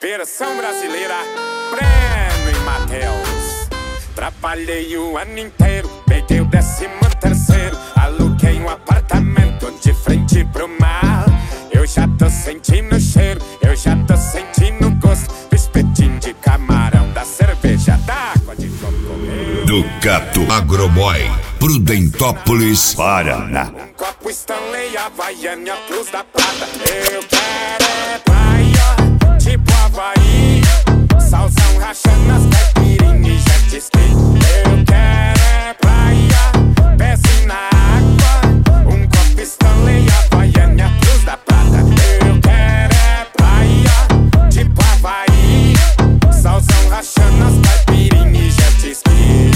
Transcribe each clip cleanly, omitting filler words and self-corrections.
Versão brasileira, Breno e Matheus. Trabalhei o ano inteiro, peguei o 13º, aluguei um apartamento de frente pro mar. Eu já tô sentindo o cheiro, eu já tô sentindo o gosto do espetinho de camarão, da cerveja, da água de coco. Ducato Agroboy, Prudentópolis, Paraná. Um copo Stanley, Havaiana, Cruz da Prata. Eu quero é praia, tipo Havaí, salsão rachando as caipirinhas e jet ski. Eu quero é praia, pezinho na água, um copo Stanley, Havaiana, Cruz da Prata. Eu quero é praia, tipo Havaí, salsão rachando as caipirinhas e jet ski.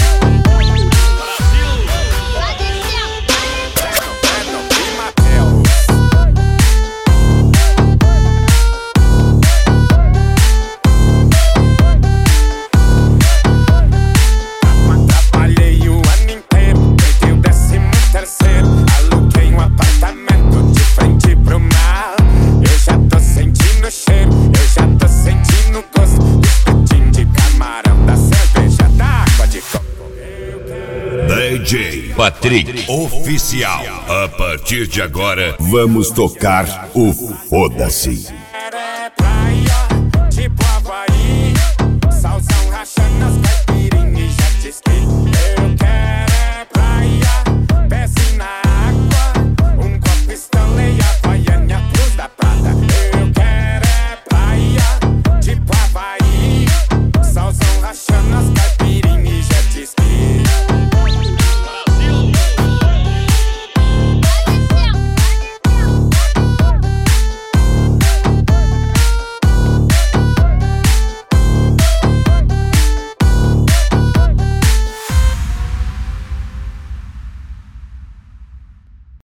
DJ Patrick Oficial. A partir de agora, vamos tocar o Foda-se.